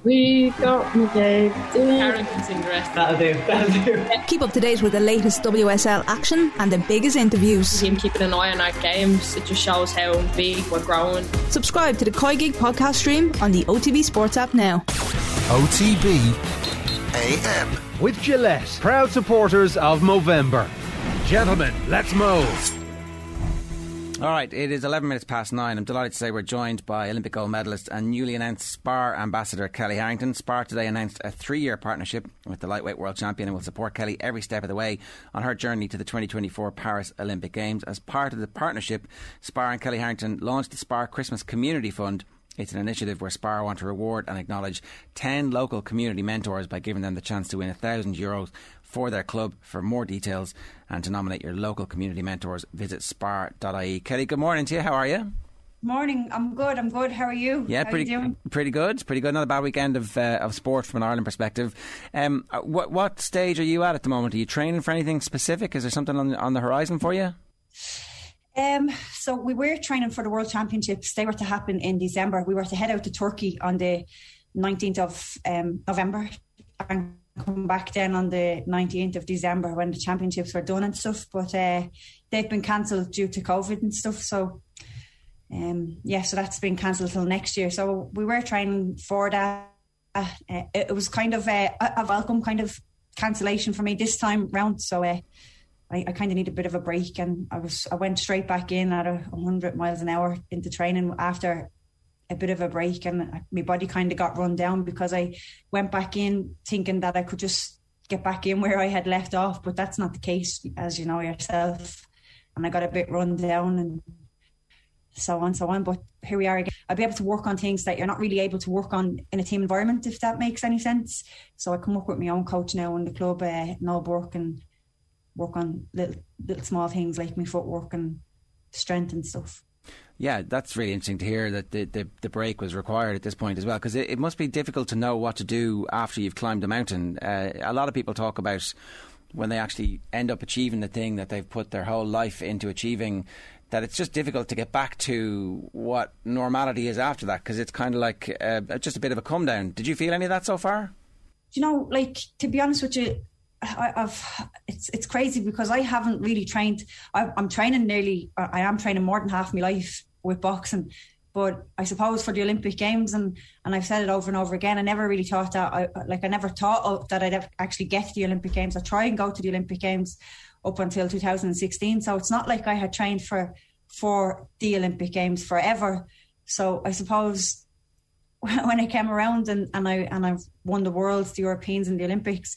We got McGade. Karen can sing the rest. That'll do. Keep up to date with the latest WSL action and the biggest interviews. Team keeping an eye on our games. It just shows how big we're growing. Subscribe to the Koi Gig podcast stream on the OTB Sports app now. OTB AM. With Gillette, proud supporters of Movember. Gentlemen, let's move. Alright, it is 11 minutes past 9. I'm delighted to say we're joined by Olympic gold medalist and newly announced Spar ambassador Kelly Harrington. Spar today announced a 3-year partnership with the lightweight world champion and will support Kelly every step of the way on her journey to the 2024 Paris Olympic Games. As part of the partnership, Spar and Kelly Harrington launched the Spar Christmas Community Fund. It's an initiative where Spar want to reward and acknowledge 10 local community mentors by giving them the chance to win €1,000 for their club. For more details and to nominate your local community mentors, visit spar.ie. Kelly, good morning to you. How are you? Morning. I'm good. How are you? Yeah, How are you doing? Pretty good. Not a bad weekend of sport from an Ireland perspective. What stage are you at the moment? Are you training for anything specific? Is there something on the horizon for you? So we were training for the World Championships. They were to happen in December. We were to head out to Turkey on the 19th of November and come back then on the 19th of December when the championships were done and stuff. But they've been cancelled due to COVID and stuff. So so that's been cancelled till next year. So we were training for that. It was kind of a welcome kind of cancellation for me this time round. So I kind of need a bit of a break, and I went straight back in at 100 miles an hour into training after a bit of a break, and my body kind of got run down because I went back in thinking that I could just get back in where I had left off, but that's not the case, as you know yourself, and I got a bit run down and so on. But here we are again. I'll be able to work on things that you're not really able to work on in a team environment, if that makes any sense. So I can work with my own coach now in the club, Noel Burke, and work on little small things like my footwork and strength and stuff. Yeah, that's really interesting to hear that the break was required at this point as well, because it must be difficult to know what to do after you've climbed a mountain. A lot of people talk about when they actually end up achieving the thing that they've put their whole life into achieving, that it's just difficult to get back to what normality is after that, because it's kind of like just a bit of a come down. Did you feel any of that so far? You know, like, to be honest with you, it's crazy because I haven't really trained. I am training more than half my life with boxing, but I suppose for the Olympic Games, and I've said it over and over again, I never really thought that I never thought that I'd actually get to the Olympic Games. I try and go to the Olympic Games up until 2016, so it's not like I had trained for the Olympic Games forever. So I suppose when I came around and I've won the Worlds, the Europeans and the Olympics,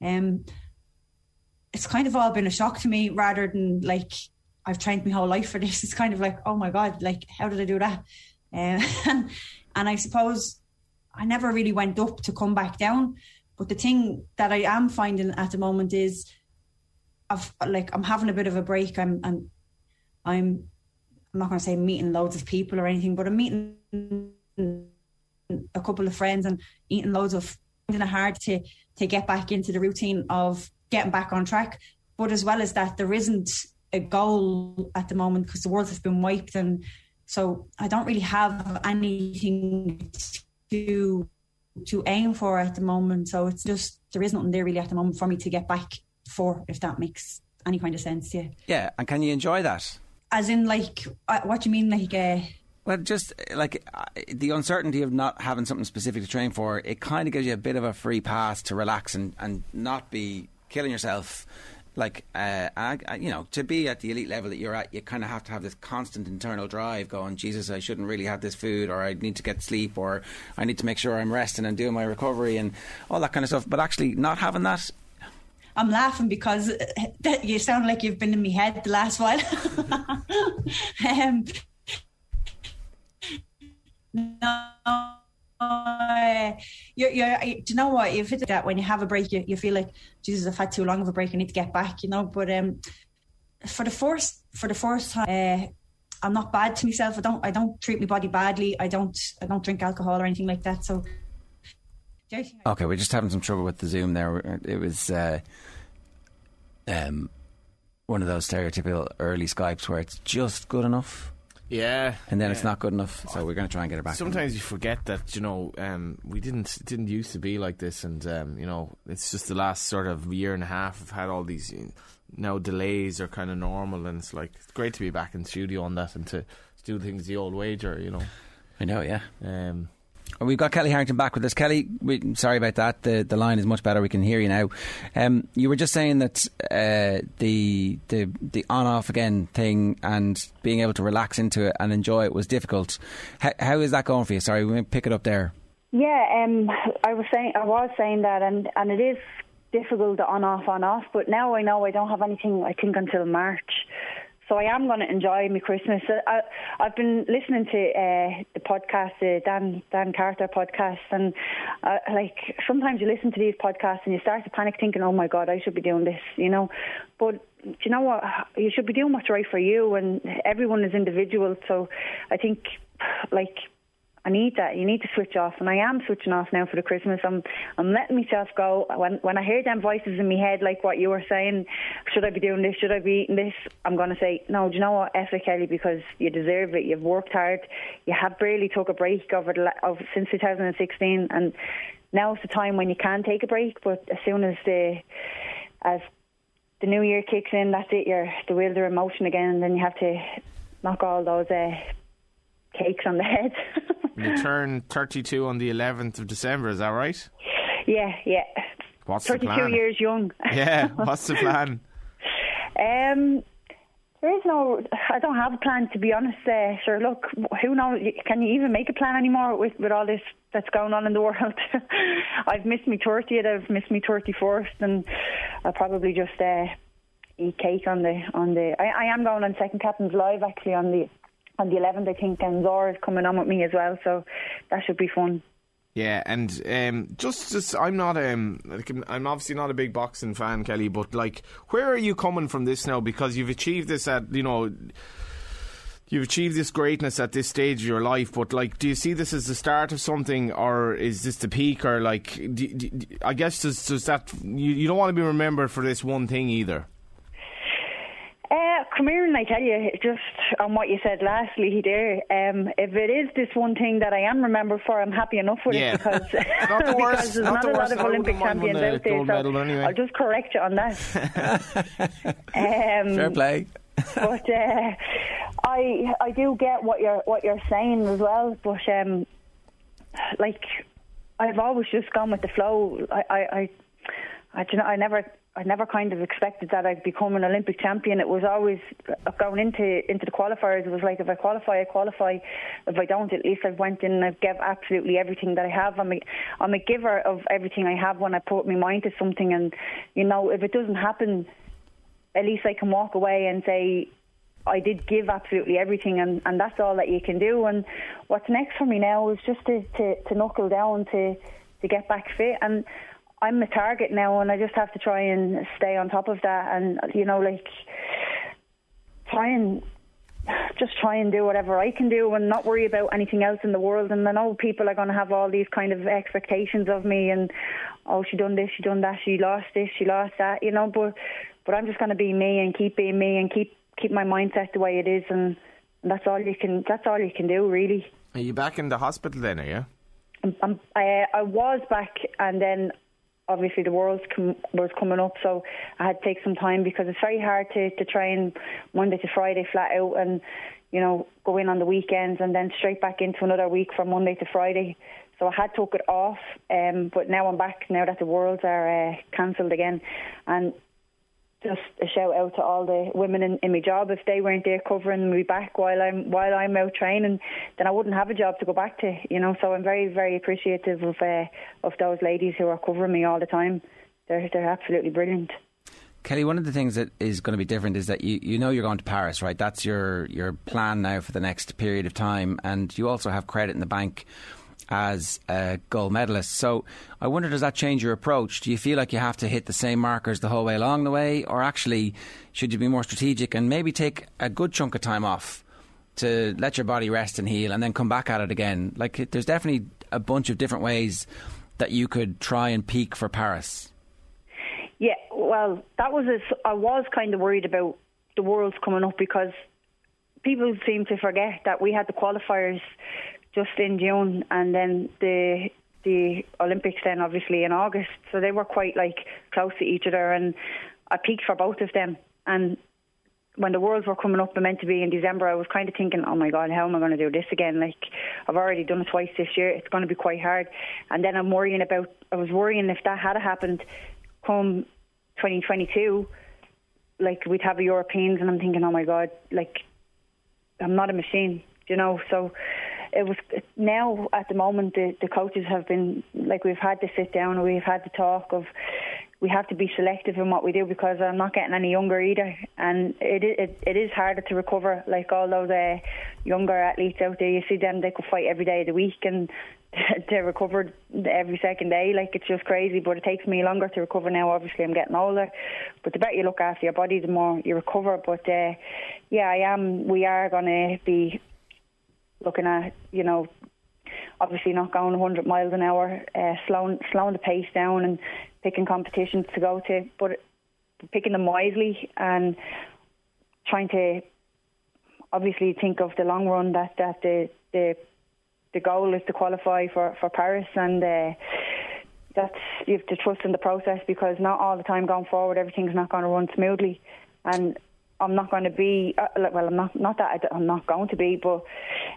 it's kind of all been a shock to me rather than like I've trained my whole life for this. It's kind of like, oh my God, like how did I do that? And I suppose I never really went up to come back down. But the thing that I am finding at the moment is I'm having a bit of a break. I'm not going to say meeting loads of people or anything, but I'm meeting a couple of friends and eating loads of, finding it hard to get back into the routine of getting back on track. But as well as that, there isn't a goal at the moment because the world has been wiped, and so I don't really have anything to aim for at the moment. So it's just, there is nothing there really at the moment for me to get back for, if that makes any kind of sense. Yeah, and can you enjoy that? As in, like, what do you mean, like? Well, just like the uncertainty of not having something specific to train for, it kind of gives you a bit of a free pass to relax and not be killing yourself. Like, to be at the elite level that you're at, you kind of have to have this constant internal drive going, Jesus, I shouldn't really have this food, or I need to get sleep, or I need to make sure I'm resting and doing my recovery and all that kind of stuff. But actually not having that, I'm laughing because you sound like you've been in my head the last while. No, do you know what? You've hit that when you have a break, you feel like, Jesus, I've had too long of a break, I need to get back, But for the first time, I'm not bad to myself. I don't treat my body badly. I don't drink alcohol or anything like that. So. Okay, we're just having some trouble with the Zoom there. It was one of those stereotypical early Skypes where it's just good enough. Yeah. And then it's not good enough, so we're going to try and get her back. Sometimes you forget that, we didn't used to be like this, and, it's just the last sort of year and a half I've had all these, now delays are kind of normal, and it's great to be back in the studio on that and to do things the old wager, I know, yeah. We've got Kelly Harrington back with us. Kelly, sorry about that. The line is much better. We can hear you now. You were just saying that the on-off again thing and being able to relax into it and enjoy it was difficult. How is that going for you? Sorry, we may pick it up there. Yeah, I was saying that, and it is difficult to on-off. But now I know I don't have anything, I think, until March. So I am going to enjoy my Christmas. I've been listening to the podcast, the Dan Carter podcast, and sometimes you listen to these podcasts and you start to panic thinking, oh my God, I should be doing this, But do you know what? You should be doing what's right for you, and everyone is individual. So I think, I need that. You need to switch off, and I am switching off now for the Christmas. I'm letting myself go. When I hear them voices in my head, like what you were saying, should I be doing this? Should I be eating this? I'm going to say, no, do you know what? F it, Kelly, because you deserve it. You've worked hard. You have barely took a break since 2016, and now is the time when you can take a break. But as soon as the new year kicks in, that's it. The wheels are in motion again, and then you have to knock all those cakes on the head. You turn 32 on the 11th of December, is that right? Yeah. What's 32 the plan? years young. Yeah, what's the plan? There is no, I don't have a plan, to be honest. Sure, look, who knows? Can you even make a plan anymore with all this that's going on in the world? I've missed me 30th, I've missed me 31st, and I'll probably just eat cake on the. I am going on Second Captain's Live actually on the 11th, I think, and Zora's coming on with me as well, so that should be fun. Yeah, and just I'm not I'm obviously not a big boxing fan, Kelly, but where are you coming from this now? Because you've achieved this you've achieved this greatness at this stage of your life, but do you see this as the start of something, or is this the peak, or I guess does that you don't want to be remembered for this one thing either? Come here and I tell you, just on what you said lastly there, if it is this one thing that I am remembered for, I'm happy enough with it, because, because there's not a lot of Olympic champions out there, so anyway. I'll just correct you on that. Fair play. But I do get what you're saying as well, but I've always just gone with the flow. I never kind of expected that I'd become an Olympic champion. It was always going into the qualifiers. It was like, if I qualify, I qualify. If I don't, at least I've went in and I've given absolutely everything that I have. I'm a giver of everything I have when I put my mind to something. And if it doesn't happen, at least I can walk away and say I did give absolutely everything, and that's all that you can do. And what's next for me now is just to knuckle down to get back fit. And I'm a target now, and I just have to try and stay on top of that, and try and do whatever I can do, and not worry about anything else in the world. And I know people are going to have all these kind of expectations of me, and she done this, she done that, she lost this, she lost that, but I'm just going to be me and keep being me and keep my mindset the way it is, and that's all you can do, really. Are you back in the hospital then, are you? I was back, and then obviously the Worlds was coming up, so I had to take some time, because it's very hard to train Monday to Friday flat out, and go in on the weekends and then straight back into another week from Monday to Friday. So I had took it off, but now I'm back, now that the Worlds are cancelled again. And just a shout out to all the women in my job. If they weren't there covering me back while I'm out training, then I wouldn't have a job to go back to. So I'm very, very appreciative of those ladies who are covering me all the time. They're absolutely brilliant. Kelly, one of the things that is going to be different is that you're going to Paris, right? That's your plan now for the next period of time, and you also have credit in the bank as a gold medalist. So I wonder, does that change your approach? Do you feel like you have to hit the same markers the whole way along the way, or actually should you be more strategic and maybe take a good chunk of time off to let your body rest and heal and then come back at it again? There's definitely a bunch of different ways that you could try and peak for Paris. Yeah, well, I was kind of worried about the Worlds coming up, because people seem to forget that we had the qualifiers just in June, and then the Olympics then obviously in August. So they were quite close to each other, and I peaked for both of them. And when the Worlds were coming up and meant to be in December, I was kind of thinking, oh my God, how am I going to do this again? I've already done it twice this year. It's going to be quite hard. And then I was worrying if that had happened come 2022, we'd have the Europeans, and I'm thinking, oh my God, I'm not a machine, so it was. Now at the moment the coaches have been we've had to sit down and we've had to talk of we have to be selective in what we do, because I'm not getting any younger either, and it is harder to recover. All those younger athletes out there, you see them, they could fight every day of the week and they're recovered every second day. It's just crazy, but it takes me longer to recover now. Obviously I'm getting older, but the better you look after your body, the more you recover. But we are going to be looking at, obviously not going 100 miles an hour, slowing the pace down and picking competitions to go to, but picking them wisely and trying to obviously think of the long run, that the goal is to qualify for Paris, and that's, you have to trust in the process, because not all the time going forward everything's not going to run smoothly, and I'm not going to be I'm not going to be, but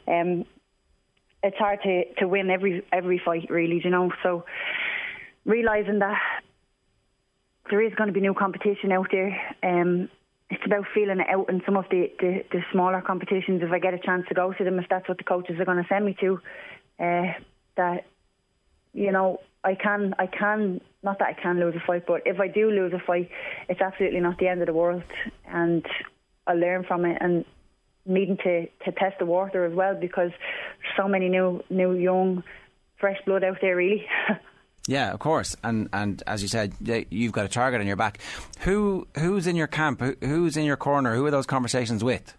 it's hard to win every fight, really, so realising that there is going to be new competition out there. It's about feeling it out in some of the smaller competitions, if I get a chance to go to them, if that's what the coaches are going to send me to. That, I can, not that I can lose a fight, but if I do lose a fight, it's absolutely not the end of the world, and I learn from it, and needing to test the water as well, because so many new young, fresh blood out there, really. Yeah, of course, and as you said, you've got a target on your back. Who's in your camp? Who's in your corner? Who are those conversations with?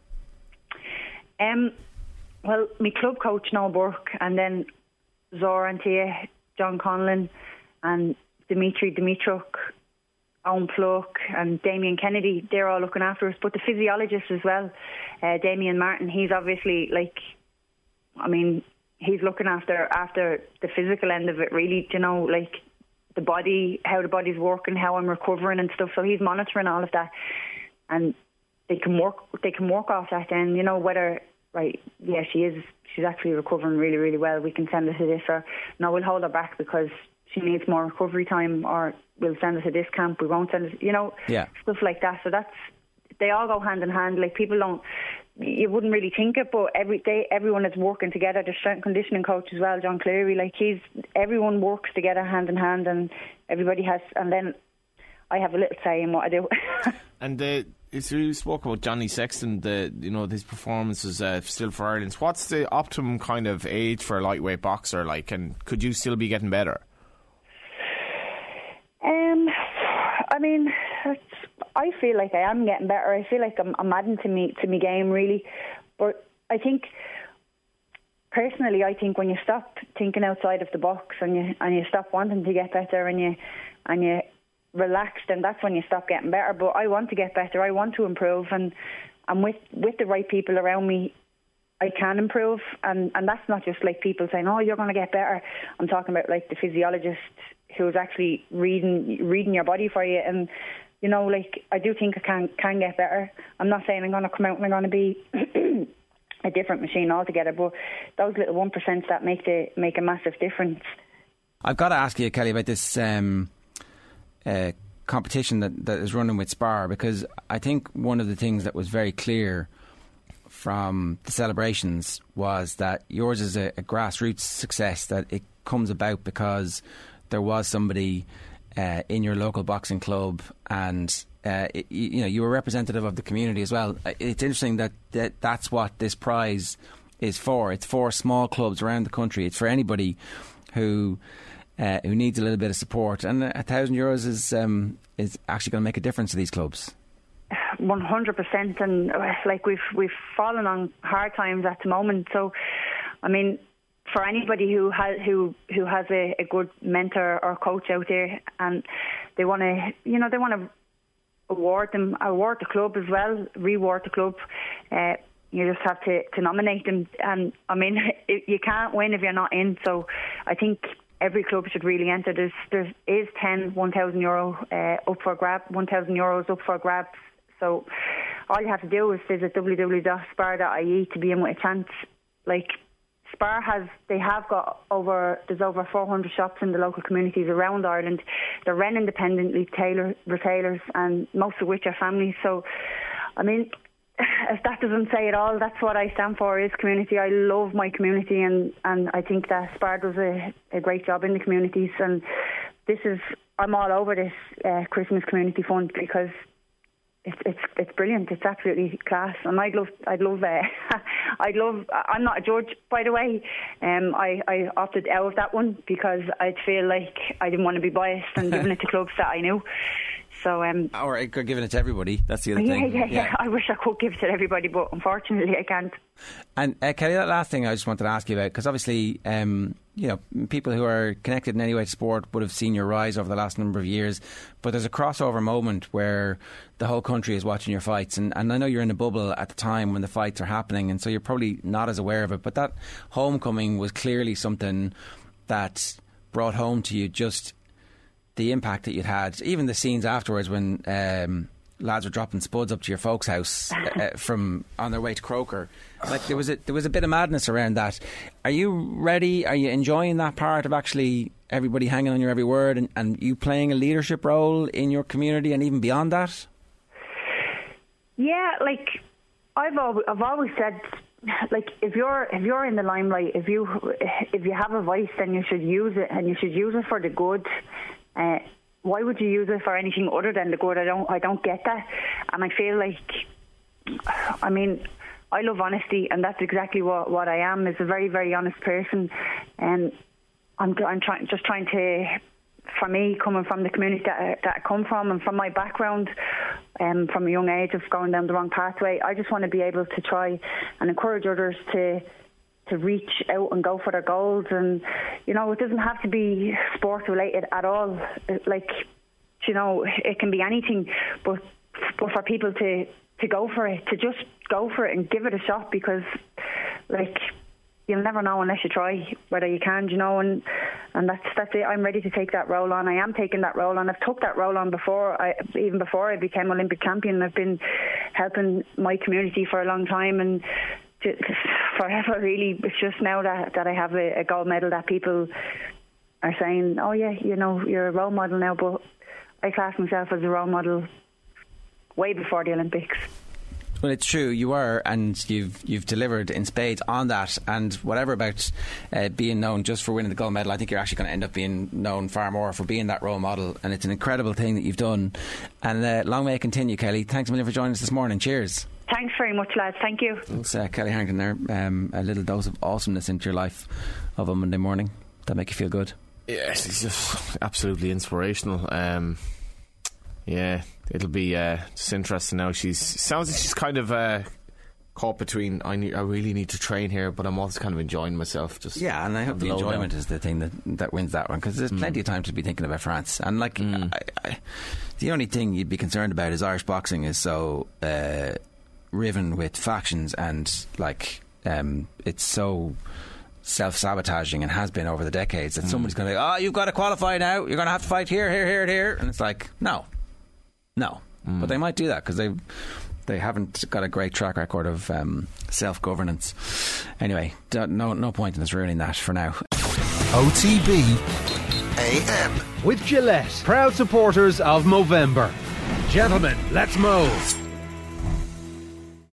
Well, my club coach Noel Burke, and then Zora Antia, John Conlon, and Dimitri Dimitruk, Owen Pluck, and Damien Kennedy. They're all looking after us, but the physiologist as well, Damien Martin. He's obviously he's looking after the physical end of it, really, the body, how the body's working, how I'm recovering and stuff. So he's monitoring all of that, and they can work off that then, whether, right, yeah, she's actually recovering really, really well, we can send her to this, or no, we'll hold her back because she needs more recovery time, or we'll send her to this camp, we won't send her, stuff like that. So they all go hand in hand. People don't, you wouldn't really think it, but every day everyone is working together. The strength conditioning coach as well, John Cleary, everyone works together hand in hand, and everybody has, and then I have a little say in what I do. And you spoke about Johnny Sexton, his performances still for Ireland. What's the optimum kind of age for a lightweight boxer, and could you still be getting better? I feel like I am getting better. I feel like I'm adding to me game, really. But I think, personally, when you stop thinking outside of the box and you stop wanting to get better and you relax, then that's when you stop getting better. But I want to get better. I want to improve, and with the right people around me, I can improve. And that's not just people saying, "Oh, you're going to get better." I'm talking about the physiologist who's actually reading your body for you, and I do think I can get better. I'm not saying I'm going to come out and I'm going to be a different machine altogether, but those little 1% that make a massive difference. I've got to ask you, Kelly, about this competition that is running with Spar, because I think one of the things that was very clear from the celebrations was that yours is a grassroots success, that it comes about because there was somebody in your local boxing club, and you were representative of the community as well. It's interesting that that's what this prize is for. It's for small clubs around the country. It's for anybody who needs a little bit of support, and €1,000 is actually going to make a difference to these clubs. 100%, and we've fallen on hard times at the moment. So, for anybody who has a good mentor or coach out there, and they want to award the club as well, reward the club. you just have to nominate them. And I mean, you can't win if you're not in. So I think every club should really enter. There is 1,000 euro up for grab, 1,000 euros up for grabs. So all you have to do is visit www.spar.ie to be in with a chance. Like, Spar there's over 400 shops in the local communities around Ireland. They're run independently, retailers, and most of which are families. So, I mean, if that doesn't say it all, that's what I stand for, is community. I love my community, and I think that Spar does a great job in the communities. And I'm all over this Christmas Community Fund, because it's brilliant. It's absolutely class, and I'm not a judge, by the way. I opted out of that one because I'd feel like I didn't want to be biased and giving it to clubs that I knew. So, or giving it to everybody. That's the other thing. Yeah. I wish I could give it to everybody, but unfortunately I can't. And Kelly, that last thing I just wanted to ask you about, because obviously, people who are connected in any way to sport would have seen your rise over the last number of years. But there's a crossover moment where the whole country is watching your fights, and I know you're in a bubble at the time when the fights are happening, and so you're probably not as aware of it. But that homecoming was clearly something that brought home to you just the impact that you'd had. Even the scenes afterwards when lads were dropping spuds up to your folks' house from on their way to Croker. Like, there was a bit of madness around that. Are you ready? Are you enjoying that part of actually everybody hanging on your every word, and you playing a leadership role in your community and even beyond that? Yeah, like I've always said, like, if you're in the limelight, if you have a voice, then you should use it, and you should use it for the good. Why would you use it for anything other than the good? I don't get that. And I feel like, I mean, I love honesty, and that's exactly what I am, is a very, very honest person. And I'm trying to, for me, coming from the community that I come from, and from my background, from a young age of going down the wrong pathway, I just want to be able to try and encourage others to reach out and go for their goals. And, it doesn't have to be sport related at all. Like, it can be anything, but for people to go for it, to just go for it and give it a shot, because, like, you'll never know unless you try whether you can, and that's it. I'm ready to take that role on. I am taking that role on. I've took that role on even before I became Olympic champion. I've been helping my community for a long time, and forever, really. It's just now that I have a gold medal that people are saying, oh yeah, you're a role model now. But I class myself as a role model way before the Olympics. Well, it's true, you are, and you've delivered in spades on that. And whatever about being known just for winning the gold medal, I think you're actually going to end up being known far more for being that role model, and it's an incredible thing that you've done. And long may it continue, Kelly. Thanks a million for joining us this morning. Cheers. Thanks very much, lads. Thank you. It's Kelly Harrington there. A little dose of awesomeness into your life of a Monday morning. That make you feel good? Yes, it's just absolutely inspirational. Yeah, it'll be just interesting now. Sounds like she's kind of caught between, I really need to train here, but I'm also kind of enjoying myself. Just and I hope the enjoyment is the thing that wins that one, because there's plenty of time to be thinking about France. And like, the only thing you'd be concerned about is Irish boxing is so riven with factions, and like it's so self-sabotaging, and has been over the decades, that somebody's going to you've got to qualify now, you're going to have to fight here, and it's like, no. But they might do that because they haven't got a great track record of self-governance. Anyway, no point in us ruining that for now. OTB AM with Gillette, proud supporters of Movember. Gentlemen, let's move.